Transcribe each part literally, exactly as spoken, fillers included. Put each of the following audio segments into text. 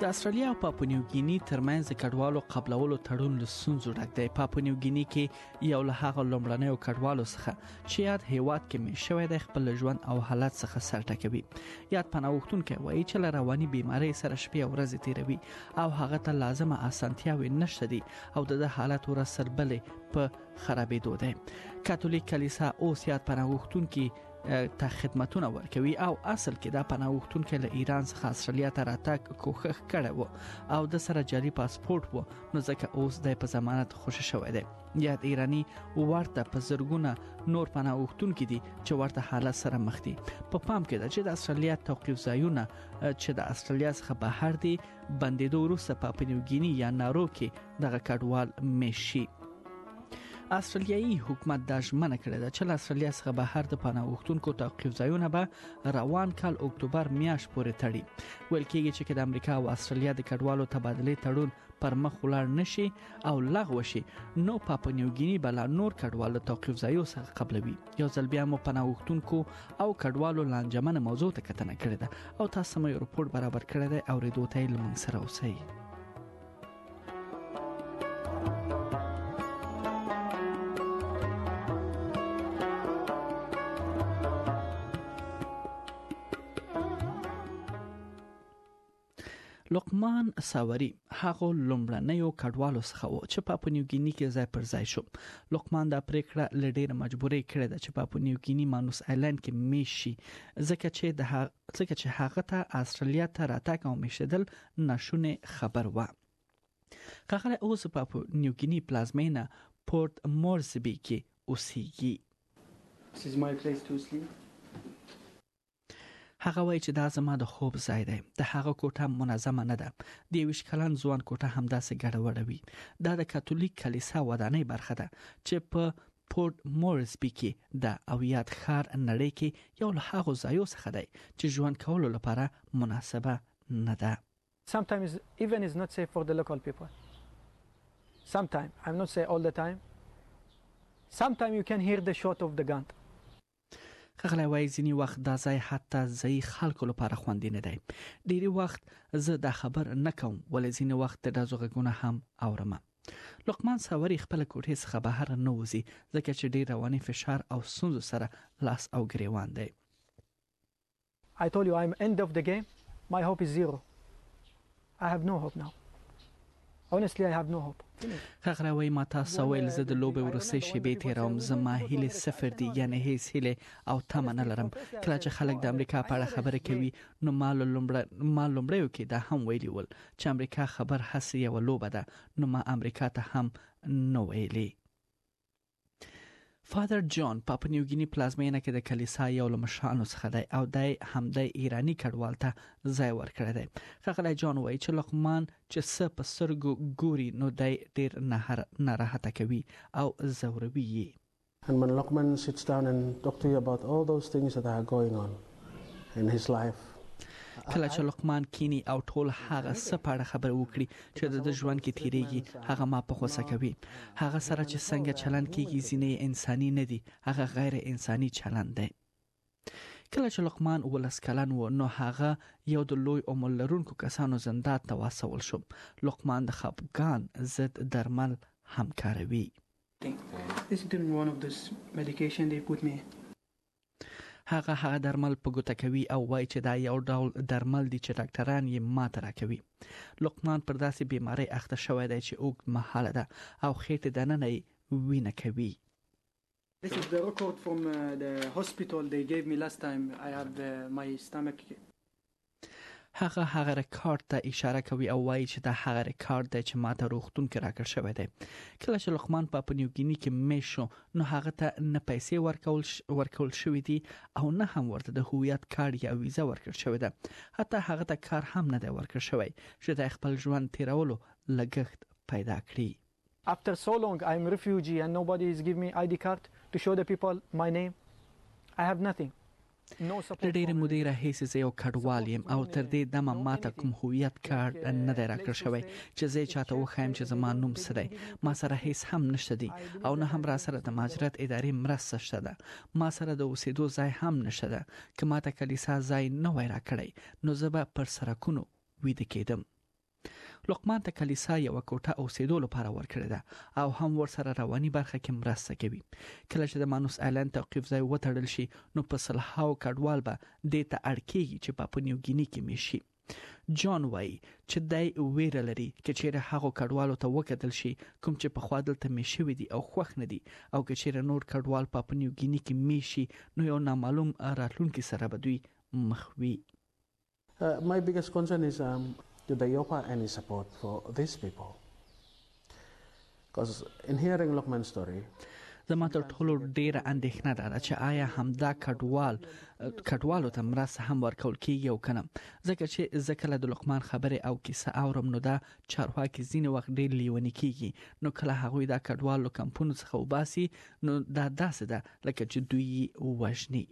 د استرالیا او پاپو نیو ګینی ترمنځ د کډوالو قبلولو تړون له ستونزو ډک دی. پاپو نیو ګینی کې یو له هغه لومړنیو کډوالو څخه چې یاد هیواد کې مې شوی د خپل ژوند او حالت څخه سر ټکوي. یاد پناه غوښتونکي وایي چې له رواني بیماری سره شپې او ورځې تیروي او هغه ته لازمه اسانتیاوې نشته دي او د حالت ورځ سر بلې په خرابېدو دی. کاتولیک کلیسا اوس یاد پناه غوښتونکي ته خدمتونه ورکوي او اصل کې دا پناه غوښتونکي له ایران څخه استرالیا ته راتګ کوښښ کړی و او د سره جعلي پاسپورت و، نو ځکه اوس د په ضمانت خوشی شوی دی. یاد ایرانی ورته په زرګونه نور پناه غوښتونکي دي چې ورته حالت سره مخ دي. په پام کې ده چې د استرالیا توقیف ځایونه چې د استرالیا څخه بهر دي بندیدو وروسته پاپو نیو ګینی یا نارو کې دغه کډوال میشي. استرالیایي حکومت دا ژمنه کړې ده چې له استرالیا څخه بهر د پناه غوښتونکو توقیف ځایونه به روان کال اکتوبر میاشت پورې تړي. ویل کېږي چې د امریکا او استرالیا د کډوالو تبادلې تړون پر مخ ولاړ نشي او لغوه شي، نو پاپو نیو ګینی بل نور کډوالو توقیف ځایو څخه قبلوي. یو ځل بیا مو پناه غوښتونکو او کډوالو لانجمنه موضوع ته کتنه کړې ده او تاسو مې رپورټ برابر کړی دی او ریډو ته لمن سره اوسئ. لقمان ساوري هغه لومړنیو کډوالو څخه و چې پاپو نیو ګینی کې ځای پر ځای شو. لقمان دا پریکړه لډېر مجبورې کړې ده چې پاپو نیو ګینی مانوس آیلند کې میشي ځکه چې د ځکه چې هغه ته استرالیا ته راتګ او میشدل نشونه خبر و. هغه اوس پاپو نیو ګینی پلازمینه پورت مورزبی کې اوسېږي. This is my place to sleep. هغه وایي چې دا زما د خوب ځای دی. د هغه کوټه منظمه نه ده. د یو کلن ځوان کوټه همداسې ګډوډه وي. دا د کاتولیک کلیسا ودانۍ برخه ده چې په پورت مورزبی کې د اویات ښار نړۍ کې یو له هغو ځایو څخه دی چې ژوند کولو لپاره مناسبه نه ده. Sometimes even is not safe for the local people. Sometimes, I'm not saying all the time. Sometimes you can hear the shot of the gun. خغلی وای ځینی وخت دا ځای حتی ځای خلکو لپاره خوندي نه دی. ډیری وخت زه دا خبر نه کوم ولې ځینی وخت د داسې غږونه هم اورم. لقمان ساوري خپل کوټې څخه بهر نه وځي ځکه چې ډیر رواني فشار او ستونزو سره لاس او ګریوان دی. I told you I'm end of the game. My hope is zero. I have no hope now. Honestly, I have no hope. هغه وای ما تاسو ویل زه د لوبې ورسې شیبې تیروم، زما هیله صفر دي، یعنی هیڅ هیله او تمه نه لرم. کله چې خلک د امریکا په اړه خبرې کوي نو ما لومړی ما لومړیو کې دا هم ویلي ول چې امریکا خبر هسې یو لوبه ده، نو ما امریکا ته هم نو ویلي. فادر جان پاپو نیو ګینی پلازمینه کې د کلیسا یو له مشرانو څخه دی او د همدای ایرانی کډوال ته ځای ورکړی دی. خغلی جان وایي چې لقمان چې څه په سترګو ګوري نو دی ډیر ناراحته کوي او ځوروي یې. And when Luqman sits down and talk to you about all those things that are going on in his life, کله چې لقمان کینی او ټول هغه سپاړه خبر وکړي چې د ژوند کې تیریږي هغه ما په خوسه کوي. هغه سره چې څنګه چلند کیږي ځینې انساني نه دي، هغه غیر انساني چلند دی. کله چې لقمان ولس کلن و نو هغه یو د لوی عمر لرونکو کسانو زندان ته واستول شو. لقمان د خپګان ضد درمل هم کاروي. This is one of those medication they put me. هغه هغه درمل په ګوته کوي او وایي چې دا یو ډول درمل دي چې ډاکټران یې ماته راکوي. لقمان پر داسې بیماری اخته شوی دی چې اوږد مهاله ده او خېټې دننه یې وینه کوي. This is the record from uh, the hospital they gave me last time. I have uh, my stomach. هغه هغه ریکارډ ته اشاره کوي او وایي چې دا هغه ریکارډ دی چې ماته روغتون کې راکړ شوی دی. کله چې لقمان په نیو ګینی کې میشو نو هغه ته نه پیسې ورکول ورکول شوې دي او نه هم ورته د هویت کارت یا ویزه ورکړل شوې ده. حتی هغه ته کار هم نه دی ورکړل شوی چې د خپل ژوند تیرولو لګښت پیدا کړي. After so long I'm refugee and nobody is give me I D card to show the people my name. I have nothing. د ډېرې مودې راهیسې زه یو کډوال یم او تر دې دمه ماته کوم هویت کارت نه دی راکړل شوی چې زه چاته وښایم چې زما نوم څه دی. ما سره هیڅ هم نشته دی او نه هم را سره د مهاجرت ادارې مرسته شته ده. ما سره د اوسېدو ځای هم نشته ده. که ماته کلیسا ځای نه وای راکړی نو زه به پر سړکونو ویده کېدم. لقمان ته کلیسا یو کوټه اوسېدو لپاره ورکړې ده او هم ورسره رواني برخه کې مرسته کوي. کله چې د مانوس آیلند توقیف ځای وتړل شي نو په سلهاو کډوال به دې ته اړ کېږي چې پاپو نیو ګیني کې میشي. جان وایي چې دای ویره لري که چیرې هغو کډوالو ته وکتل شي کوم چې پخوا دلته میشوي دي او خوښ نه دي او که چیرې نور کډوال پاپو نیو ګیني کې میشي نو یو نامعلوم راتلونکي سره به دوی مخ وي. Uh, my biggest concern is um, do they offer any support for these people? Because in hearing Luqman's story, زما تر ټولو ډیره اندېښنه ده چې آیا همدا کډوال کډوالو ته مرسته هم ورکول کیږي او کنه، ځکه چې زه کله د لقمان خبره او کیسه اورم نو دا چارواکي ځینې وخت ډیر لیونی کیږي، نو کله هغوی دا کډوال له کمپونو څخه وباسي نو دا داسې ده لکه چې دوی وژني.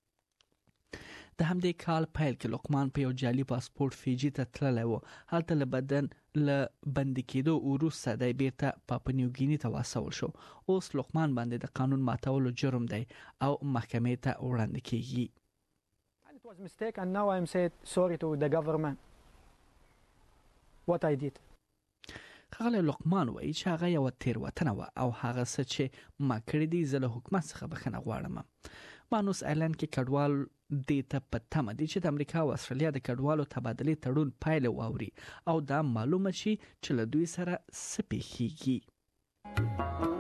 د همدې کال پیل کې لقمان په یو جعلي پاسپورت فیجي ته تللی و. هلته له بدن له بندي کېدو وروسته دی بیرته پاپو نیو ګیني ته واستول شو. اوس لقمان باندې د قانون ماتولو جرم دی او محکمې ته وړاندې کیږي. It was a mistake and now I am saying sorry to the government what I did. خغله لقمان وایي چې هغه یو تیروتنه وه او هغه څه چې ما کړي دي زه له حکومت څخه بخښنه غواړم. مانوس آیلند کې کډوال دې ته په تمه دي چې د امریکا او استرالیا د کډوالو تبادلې تړون پایله واوري او دا معلومه شي چې له دوی سره څه پیښیږي.